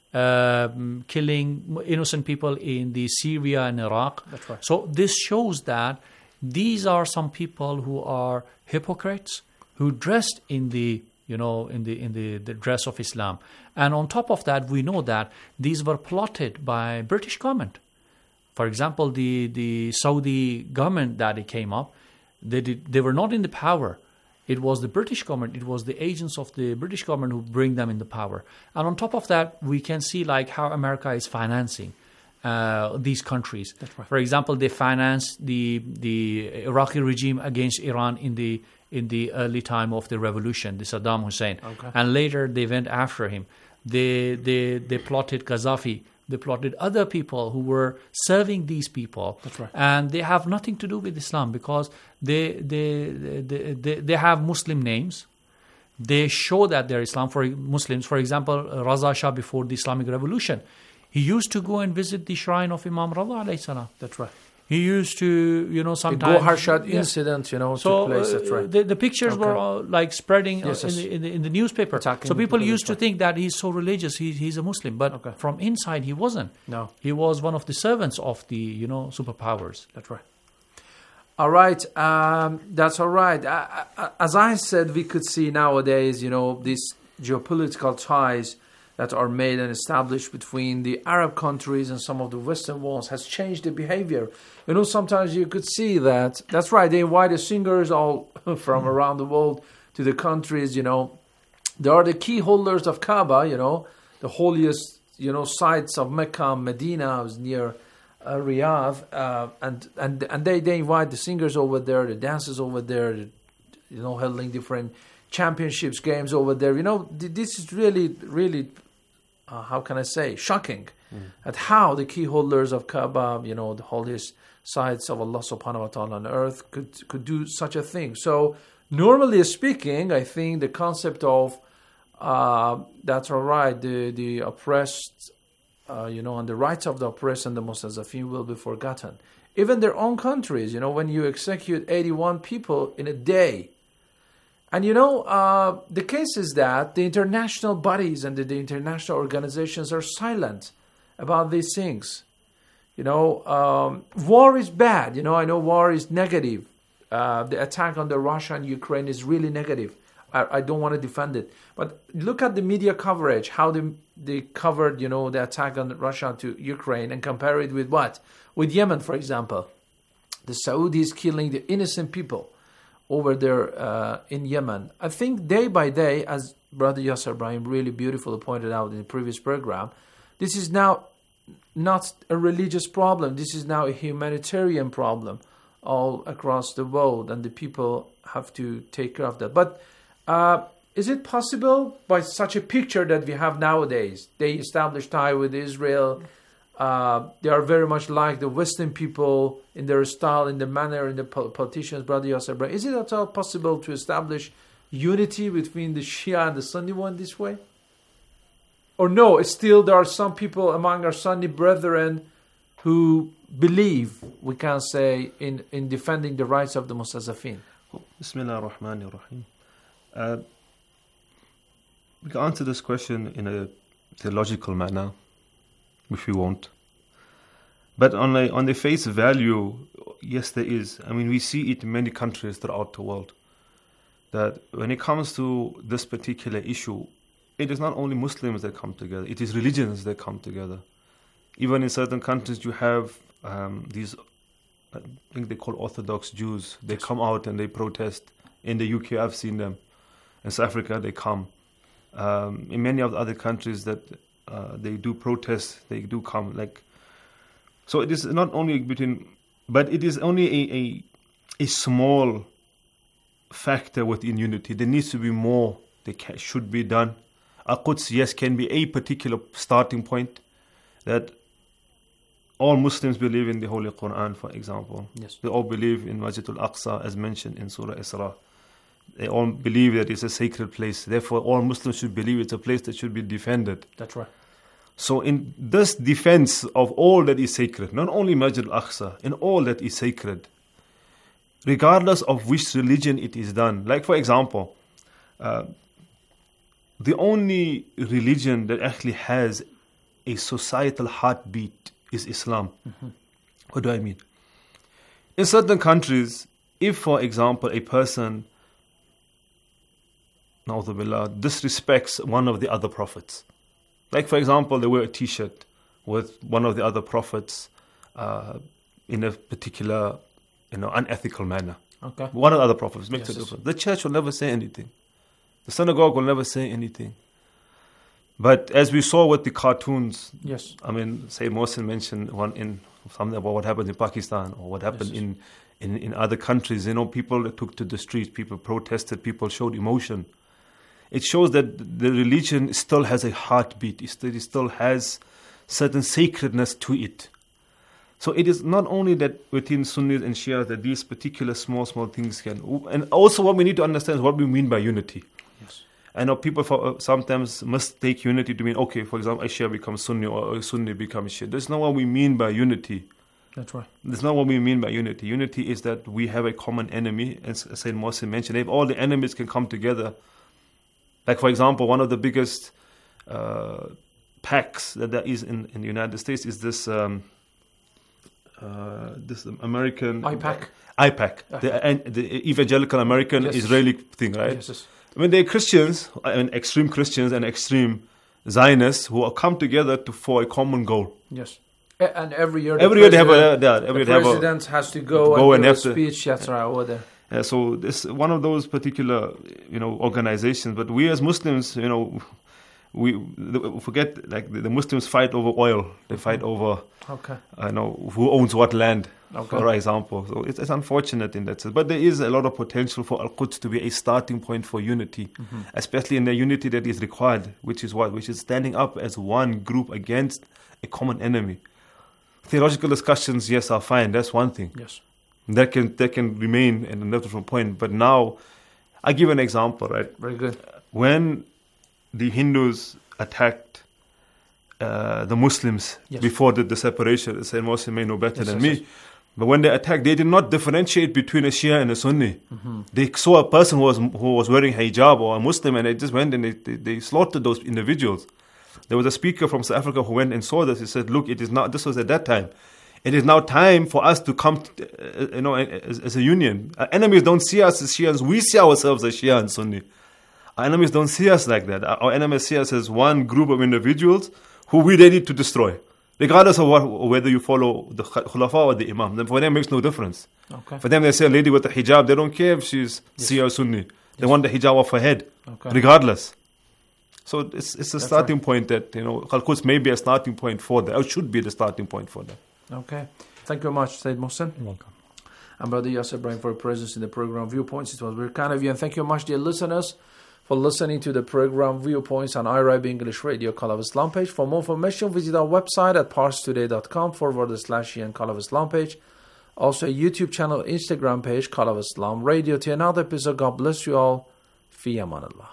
uh, killing innocent people in the Syria and Iraq. That's right. So this shows that these are some people who are hypocrites, who dressed in the you know in the in the, the dress of Islam. And on top of that, we know that these were plotted by British government. For example, the, the Saudi government that it came up, they did, they were not in the power. It was the British government, it was the agents of the British government who bring them in the power. And on top of that, we can see like how America is financing uh, these countries. That's right. For example, they financed the the Iraqi regime against Iran in the in the early time of the revolution, the Saddam Hussein. Okay. And later they went after him. They they they plotted Gaddafi. They plotted other people who were serving these people. That's right. And they have nothing to do with Islam because they they they they, they have Muslim names. They show that they're Islam for Muslims. For example, Raza Shah before the Islamic Revolution, he used to go and visit the shrine of Imam Raza alayhi salam. That's right. He used to, you know, sometimes... The Gohar Shad yeah. incident, you know, so, took place, that's right. Uh, the, the pictures okay. were all, like spreading yes, uh, yes. In, the, in, the, in the newspaper. Attacking so people used to right. think that he's so religious, he, he's a Muslim. But okay. from inside, he wasn't. No. He was one of the servants of the, you know, superpowers. That's right. All right. Um, that's all right. I, I, as I said, we could see nowadays, you know, these geopolitical ties that are made and established between the Arab countries and some of the Western ones has changed the behavior. You know, sometimes you could see that. That's right. They invite the singers all from around the world to the countries, you know. They are the key holders of Kaaba, you know, the holiest, you know, sites of Mecca, Medina, was near uh, Riyadh. Uh, and and and they, they invite the singers over there, the dancers over there, the, you know, holding different championships, games over there. You know, th- this is really, really... Uh, how can I say, shocking mm. at how the key holders of Kaaba, you know, the holiest sites of Allah subhanahu wa ta'ala on earth could could do such a thing. So normally speaking, I think the concept of uh, that's all right, the, the oppressed, uh, you know, and the rights of the oppressed and the Mustazafin will be forgotten. Even their own countries, you know, when you execute eighty-one people in a day. And you know, uh, the case is that the international bodies and the, the international organizations are silent about these things. You know, um, war is bad. You know, I know war is negative. Uh, the attack on the Russia and Ukraine is really negative. I, I don't want to defend it. But look at the media coverage, how they, they covered, you know, the attack on Russia to Ukraine, and compare it with what? With Yemen, for example. The Saudis killing the innocent people over there uh, in Yemen. I think day by day, as Brother Yasser Ibrahim really beautifully pointed out in the previous program, this is now not a religious problem. This is now a humanitarian problem all across the world, and the people have to take care of that. But uh, is it possible, by such a picture that we have nowadays, they established tie with Israel, uh, they are very much like the Western people in their style, in the manner, in the politicians, Brother Yasser Ibrahim, is it at all possible to establish unity between the Shia and the Sunni one this way? Or no, still there are some people among our Sunni brethren who believe, we can say, in, in defending the rights of the Mustazafin. Bismillah ar-Rahman ar-Rahim. Uh, we can answer this question in a theological manner, which we won't. But on a, on the face value, yes, there is. I mean, we see it in many countries throughout the world, that when it comes to this particular issue, it is not only Muslims that come together, it is religions that come together. Even in certain countries, you have um, these, I think they call Orthodox Jews. They come out and they protest. In the U K, I've seen them. In South Africa, they come. Um, in many of the other countries that uh, they do protest, they do come. Like, so it is not only between, but it is only a, a, a small factor within unity. There needs to be more that can, should be done. Al-Quds, yes, can be a particular starting point, that all Muslims believe in the Holy Quran, for example. Yes. They all believe in Masjid al-Aqsa, as mentioned in Surah Isra. They all believe that it's a sacred place. Therefore, all Muslims should believe it's a place that should be defended. That's right. So in this defense of all that is sacred, not only Masjid al-Aqsa, in all that is sacred, regardless of which religion it is done. Like, for example, uh, the only religion that actually has a societal heartbeat is Islam. Mm-hmm. What do I mean? In certain countries, if, for example, a person, na'udhu billah, disrespects one of the other prophets, like, for example, they wear a t-shirt with one of the other prophets uh, in a particular, you know, unethical manner. Okay. One of the other prophets makes yes, a difference. The church will never say anything. The synagogue will never say anything. But as we saw with the cartoons, yes, I mean, say Mohsen mentioned one in something about what happened in Pakistan or what happened yes. in, in, in other countries. You know, people took to the streets, people protested, people showed emotion. It shows that the religion still has a heartbeat. It still, it still has certain sacredness to it. So it is not only that within Sunnis and Shia that these particular small, small things can... And also what we need to understand is what we mean by unity. Yes. I know people for, sometimes mistake unity to mean, okay, for example, a Shia becomes Sunni or a Sunni becomes Shia. That's not what we mean by unity. That's right. That's not what we mean by unity. Unity is that we have a common enemy. As Sayyid Mohsen mentioned, if all the enemies can come together, like, for example, one of the biggest uh, pacts that there is in, in the United States is this um, uh, this American... I PAC. I PAC, the, the Evangelical American yes. Israeli thing, right? Yes, yes. I mean, they're Christians, I mean, extreme Christians and extreme Zionists who have come together to for a common goal. Yes. And every year, every year they have a, yeah, every the year president have a, has to go, go and, and give a speech. That's right, over there. Yeah, so this one of those particular, you know, organizations. But we as Muslims, you know, we forget, like the, the Muslims fight over oil. They fight over, okay, I know who owns what land, okay. for example. So it's, it's unfortunate in that sense. But there is a lot of potential for Al-Quds to be a starting point for unity, mm-hmm. especially in the unity that is required, which is what, which is standing up as one group against a common enemy. Theological discussions, yes, are fine. That's one thing. Yes. That can that can remain in a different point. But now, I give an example, right? Very good. When the Hindus attacked uh, the Muslims yes. before the, the separation, Sayyid Mohsen may know better yes, than yes, me. Yes. But when they attacked, they did not differentiate between a Shia and a Sunni. Mm-hmm. They saw a person who was who was wearing hijab or a Muslim, and they just went and they, they, they slaughtered those individuals. There was a speaker from South Africa who went and saw this. He said, "Look, it is not. This was at that time. It is now time for us to come, to, uh, you know, as, as a union. Our enemies don't see us as Shias. We see ourselves as Shia and Sunni. Our enemies don't see us like that. Our enemies see us as one group of individuals who we ready to destroy. Regardless of what, whether you follow the Khulafa or the Imam. Then for them, it makes no difference. Okay. For them, they say a lady with a hijab, they don't care if she's yes. Shia or Sunni. They yes. want the hijab off her head, okay. regardless. So it's it's a That's starting right. point that, you know, Al-Quds may be a starting point for that, or should be the starting point for that. Okay. Thank you very much, Sayyid Mohsen. You're welcome. And Brother Yasser Ibrahim for your presence in the program Viewpoints. It was very kind of you. And thank you very much, dear listeners, for listening to the program Viewpoints on I R I B English Radio Call of Islam page. For more information, visit our website at parstoday.com forward slash and Call of Islam page. Also a YouTube channel, Instagram page, Call of Islam Radio. To another episode, God bless you all. Fi amanallah.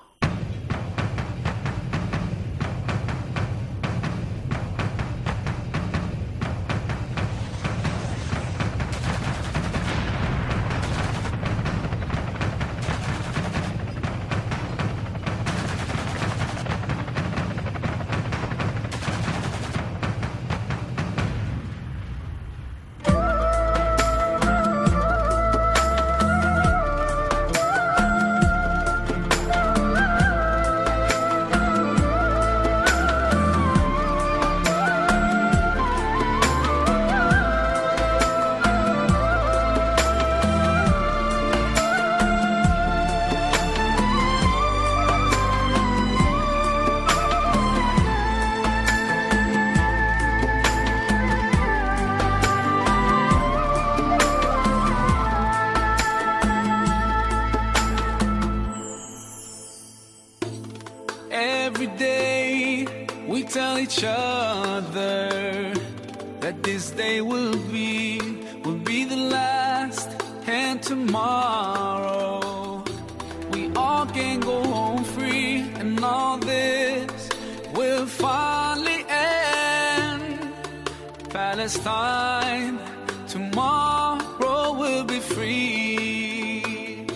Palestine, tomorrow will be free.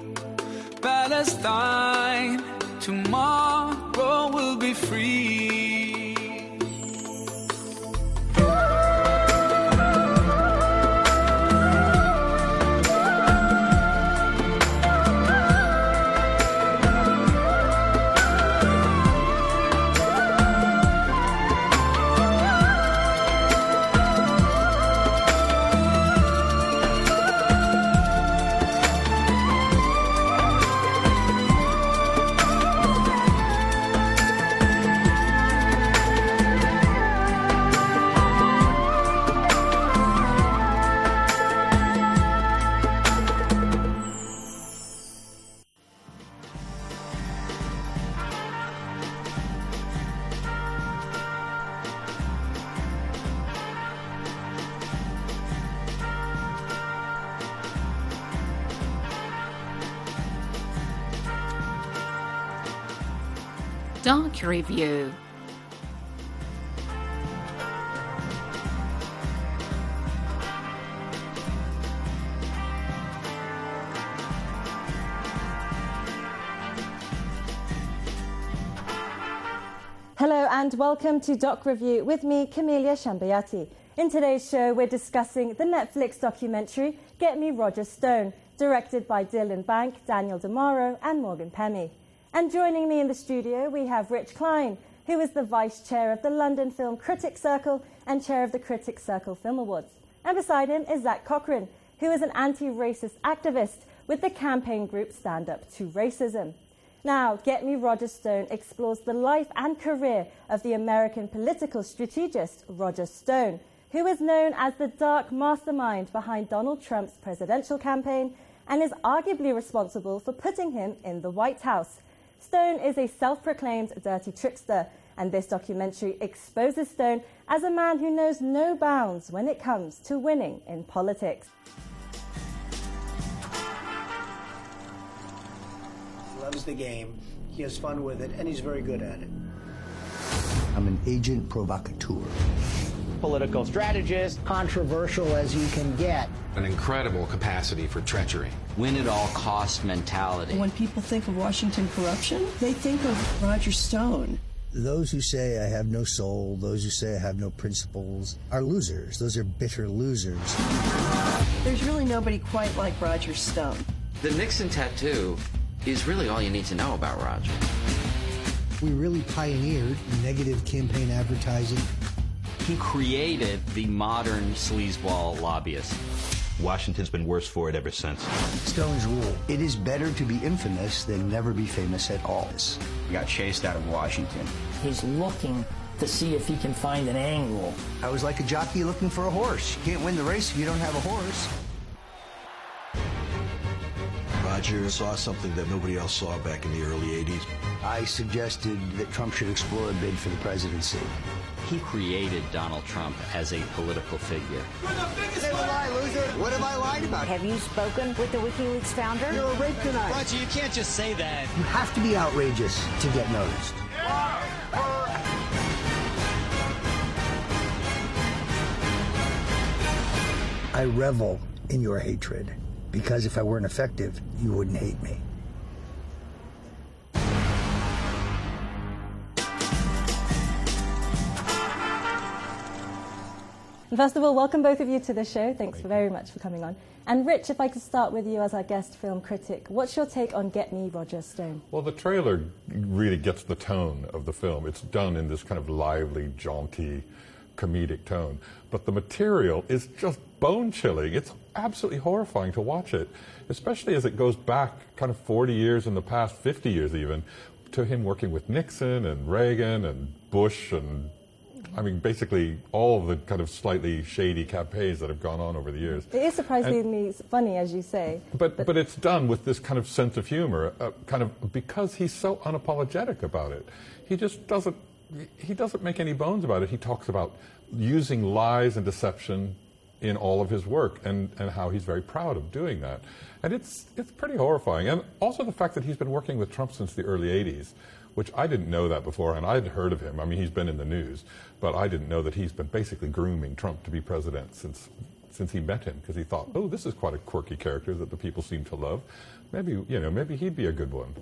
Palestine, tomorrow will be free. Doc Review. Hello and welcome to Doc Review with me, Camelia Shambayati. In today's show, we're discussing the Netflix documentary Get Me Roger Stone, directed by Dylan Bank, Daniel DeMauro and Morgan Pemi. And joining me in the studio, we have Rich Klein, who is the Vice Chair of the London Film Critics Circle and Chair of the Critics Circle Film Awards. And beside him is Zach Cochran, who is an anti-racist activist with the campaign group Stand Up to Racism. Now, Get Me Roger Stone explores the life and career of the American political strategist Roger Stone, who is known as the dark mastermind behind Donald Trump's presidential campaign and is arguably responsible for putting him in the White House. Stone is a self-proclaimed dirty trickster, and this documentary exposes Stone as a man who knows no bounds when it comes to winning in politics. He loves the game, he has fun with it, and he's very good at it. I'm an agent provocateur. Political strategist. Controversial as you can get. An incredible capacity for treachery. Win-at-all-cost mentality. When people think of Washington corruption, they think of Roger Stone. Those who say I have no soul, those who say I have no principles, are losers. Those are bitter losers. There's really nobody quite like Roger Stone. The Nixon tattoo is really all you need to know about Roger. We really pioneered negative campaign advertising. He created the modern sleazeball lobbyist. Washington's been worse for it ever since. Stone's rule. It is better to be infamous than never be famous at all. He got chased out of Washington. He's looking to see if he can find an angle. I was like a jockey looking for a horse. You can't win the race if you don't have a horse. Roger saw something that nobody else saw back in the early eighties. I suggested that Trump should explore a bid for the presidency. He created Donald Trump as a political figure. Say what lie, loser. What have I lied about? Have you spoken with the WikiLeaks founder? You're a rape tonight. Roger, you can't just say that. You have to be outrageous to get noticed. I revel in your hatred, because if I weren't effective, you wouldn't hate me. First of all, welcome both of you to the show. Thanks very much for coming on. And Rich, if I could start with you as our guest film critic, what's your take on Get Me, Roger Stone? Well, the trailer really gets the tone of the film. It's done in this kind of lively, jaunty, comedic tone. But the material is just bone-chilling. It's absolutely horrifying to watch it, especially as it goes back kind of forty years in the past, fifty years even, to him working with Nixon and Reagan and Bush and I mean, basically all of the kind of slightly shady campaigns that have gone on over the years. It is surprisingly and, funny, as you say. But, but but it's done with this kind of sense of humor, uh, kind of because he's so unapologetic about it. He just doesn't, he doesn't make any bones about it. He talks about using lies and deception in all of his work and, and how he's very proud of doing that. And it's, it's pretty horrifying. And also the fact that he's been working with Trump since the early eighties, which I didn't know that before, and I'd heard of him. I mean, he's been in the news, but I didn't know that he's been basically grooming Trump to be president since since he met him, because he thought, oh, this is quite a quirky character that the people seem to love. Maybe, you know, maybe he'd be a good one.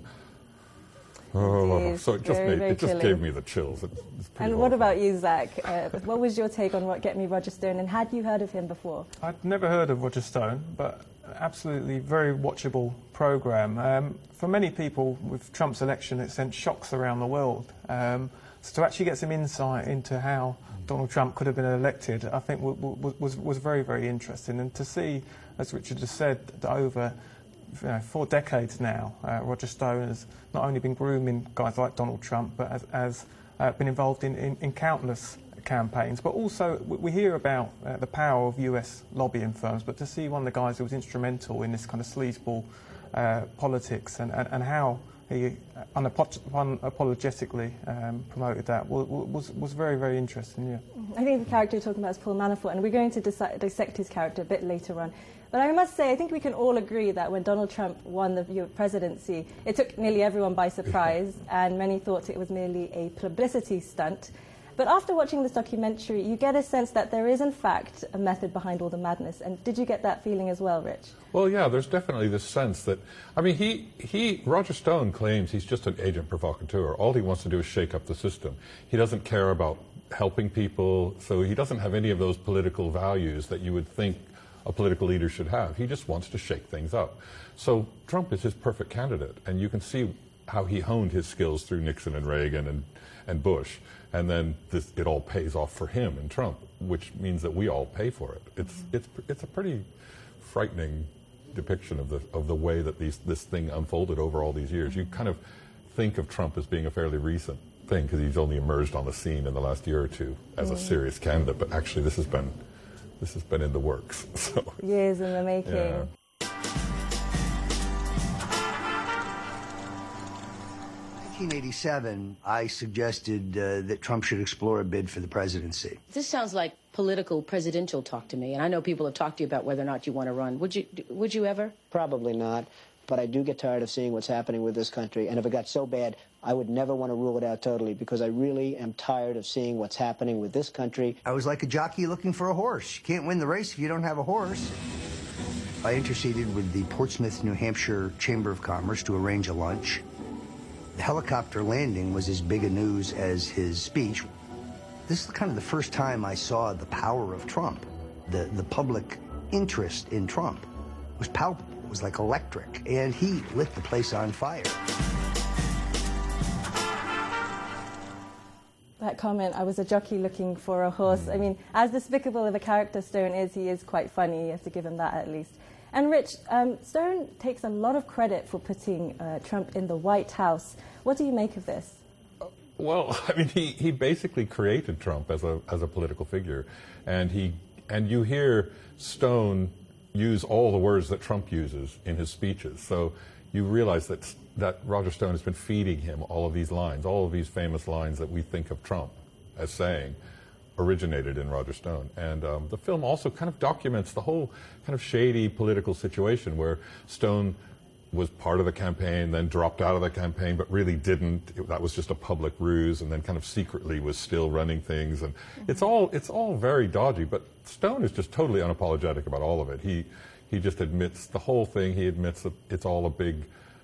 Oh, so it just very, made very it just chilling. gave me the chills. It, it's pretty and what about you, Zach? Uh, what was your take on what Get Me, Roger Stone, and had you heard of him before? I'd never heard of Roger Stone, but absolutely very watchable program. Um, for many people, with Trump's election, it sent shocks around the world. Um, so to actually get some insight into how Donald Trump could have been elected, I think w- w- was was very, very interesting. And to see, as Richard has said, that over you know, four decades now, uh, Roger Stone has not only been grooming guys like Donald Trump, but has, has uh, been involved in, in, in countless campaigns. But also, we hear about uh, the power of U S lobbying firms, but to see one of the guys who was instrumental in this kind of sleazeball uh, politics and, and, and how he unapo- unapologetically um, promoted that was, was was very, very interesting, yeah. I think the character you're talking about is Paul Manafort, and we're going to dissect, dissect his character a bit later on. But I must say, I think we can all agree that when Donald Trump won the presidency, it took nearly everyone by surprise, and many thought it was merely a publicity stunt. But after watching this documentary, you get a sense that there is, in fact, a method behind all the madness. And did you get that feeling as well, Rich? Well, yeah, there's definitely this sense that, I mean, he, he, Roger Stone claims he's just an agent provocateur. All he wants to do is shake up the system. He doesn't care about helping people, so he doesn't have any of those political values that you would think a political leader should have. He just wants to shake things up. So Trump is his perfect candidate, and you can see how he honed his skills through Nixon and Reagan and, and Bush. And then this, it all pays off for him and Trump, which means that we all pay for it. It's it's it's a pretty frightening depiction of the of the way that these this thing unfolded over all these years. You kind of think of Trump as being a fairly recent thing because he's only emerged on the scene in the last year or two as mm. a serious candidate. But actually, this has been this has been in the works. So years in the making. Yeah. In nineteen eighty-seven, I suggested uh, that Trump should explore a bid for the presidency. This sounds like political presidential talk to me, and I know people have talked to you about whether or not you want to run. Would you? Would you ever? Probably not, but I do get tired of seeing what's happening with this country, and if it got so bad, I would never want to rule it out totally, because I really am tired of seeing what's happening with this country. I was like a jockey looking for a horse. You can't win the race if you don't have a horse. I interceded with the Portsmouth, New Hampshire Chamber of Commerce to arrange a lunch. The helicopter landing was as big a news as his speech. This is kind of the first time I saw the power of Trump. The, the public interest in Trump was palpable. It was like electric, and he lit the place on fire. That comment, I was a jockey looking for a horse. Mm. I mean, as despicable of a character Stone is, he is quite funny. You have to give him that at least. And Rich, um, Stone takes a lot of credit for putting uh, Trump in the White House. What do you make of this? Well, I mean, he, he basically created Trump as a as a political figure, and he and you hear Stone use all the words that Trump uses in his speeches. So you realize that that Roger Stone has been feeding him all of these lines, all of these famous lines that we think of Trump as saying, originated in Roger Stone. And um, the film also kind of documents the whole kind of shady political situation where Stone was part of the campaign, then dropped out of the campaign, but really didn't. It, that was just a public ruse, and then kind of secretly was still running things. And mm-hmm. it's all it's all very dodgy. But Stone is just totally unapologetic about all of it. He he just admits the whole thing. He admits that it's all a big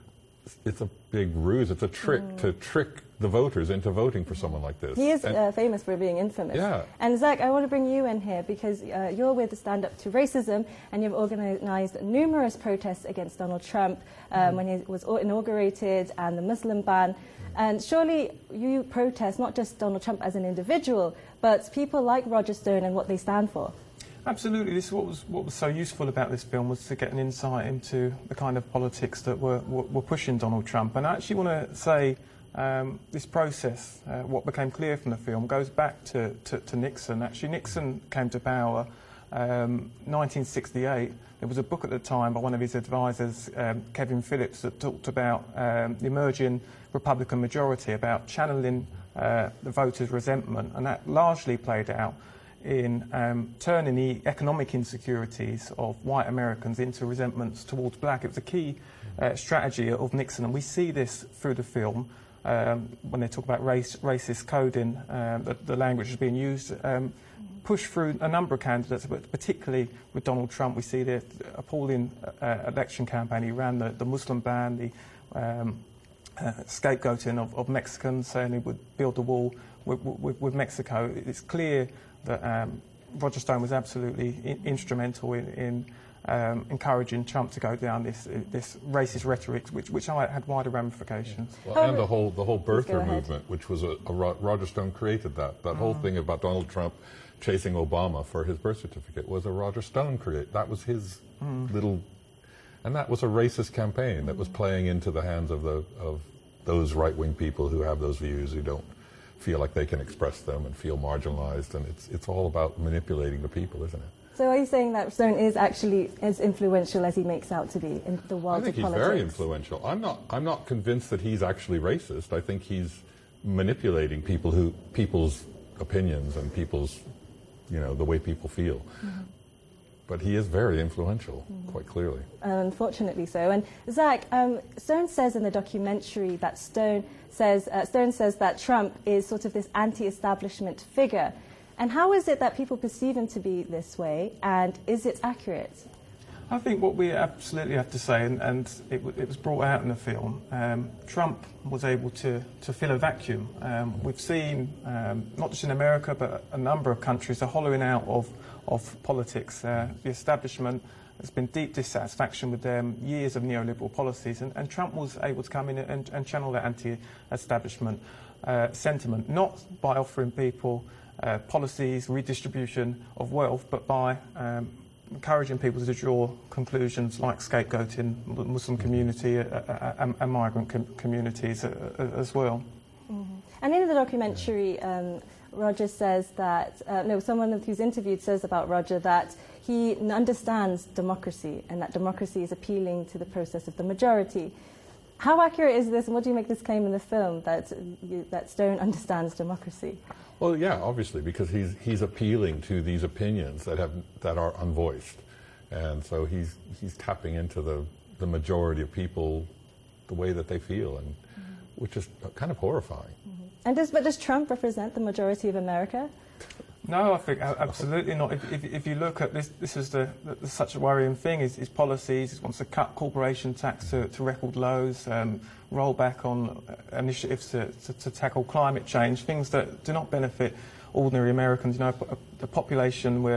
it's a big ruse. It's a trick mm. to trick the voters into voting for someone like this. He is and, uh, famous for being infamous. Yeah. And Zach, I want to bring you in here because uh, you're with the Stand Up to Racism, and you've organized numerous protests against Donald Trump um, mm. when he was inaugurated, and the Muslim ban. And surely you protest not just Donald Trump as an individual, but people like Roger Stone and what they stand for. Absolutely. This is what was what was so useful about this film, was to get an insight into the kind of politics that were were, were pushing Donald Trump. And I actually want to say um, this process, uh, what became clear from the film, goes back to, to, to Nixon. Actually, Nixon came to power um, nineteen sixty-eight. There was a book at the time by one of his advisors, um, Kevin Phillips, that talked about um, the emerging Republican majority, about channeling uh, the voters' resentment, and that largely played out in um, turning the economic insecurities of white Americans into resentments towards black. It was a key uh, strategy of Nixon, and we see this through the film um, when they talk about race, racist coding, um, the, the language is being used, um, pushed through a number of candidates, but particularly with Donald Trump. We see the appalling uh, election campaign. He ran the, the Muslim ban, the um, uh, scapegoating of, of Mexicans, saying he would build the wall with, with, with Mexico. It's clear that um, Roger Stone was absolutely in, instrumental in, in um, encouraging Trump to go down this this racist rhetoric, which which had wider ramifications. Well, and the whole the whole birther movement, which was a, a Roger Stone created that. That mm. whole thing about Donald Trump chasing Obama for his birth certificate was a Roger Stone create. That was his mm. little, and that was a racist campaign that was playing into the hands of the of those right wing people who have those views, who don't feel like they can express them and feel marginalized, and it's it's all about manipulating the people, isn't it? So are you saying that Stone is actually as influential as he makes out to be in the world of politics? I think he's politics? very influential. I'm not I'm not convinced that he's actually racist. I think he's manipulating people who people's opinions and people's, you know, the way people feel. Mm-hmm. But he is very influential, mm-hmm. quite clearly. Unfortunately so. And Zach, um, Stone says in the documentary that Stone says uh, Stone says that Trump is sort of this anti-establishment figure. And how is it that people perceive him to be this way, and is it accurate? I think what we absolutely have to say, and, and it, w- it was brought out in the film, um, Trump was able to, to fill a vacuum. Um, we've seen, um, not just in America, but a number of countries are hollowing out of, of politics. Uh, the establishment, there's been deep dissatisfaction with them, years of neoliberal policies, and, and Trump was able to come in and, and channel that anti-establishment uh, sentiment, not by offering people uh, policies, redistribution of wealth, but by um, encouraging people to draw conclusions like scapegoating Muslim community uh, uh, and migrant com- communities uh, uh, as well. Mm-hmm. And in the documentary, um, Roger says that, uh, no, someone who's interviewed says about Roger that he understands democracy, and that democracy is appealing to the process of the majority. How accurate is this, and what do you make this claim in the film, that you, that Stone understands democracy? Well, yeah, obviously, because he's he's appealing to these opinions that have that are unvoiced, and so he's he's tapping into the, the majority of people, the way that they feel, and mm-hmm. which is kind of horrifying. Mm-hmm. And does but does Trump represent the majority of America? No, I think absolutely not. If, if, if you look at this, this is the, the such a worrying thing. His, his policies. He wants to cut corporation tax to, to record lows, um, roll back on initiatives to, to, to tackle climate change, things that do not benefit ordinary Americans. You know, a, a population where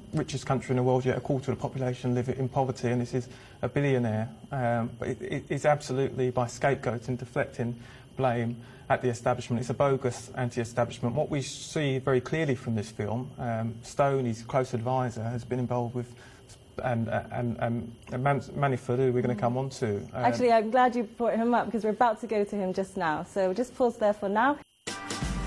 richest country in the world, yet a quarter of the population live in poverty, and this is a billionaire. Um, but it, it, it's absolutely by scapegoating, deflecting blame at the establishment. It's a bogus anti-establishment. What we see very clearly from this film, um, Stone, his close advisor, has been involved with, and and, and, and Man- Manafort, who we're going to come on to. Um, Actually, I'm glad you brought him up because we're about to go to him just now. So just pause there for now.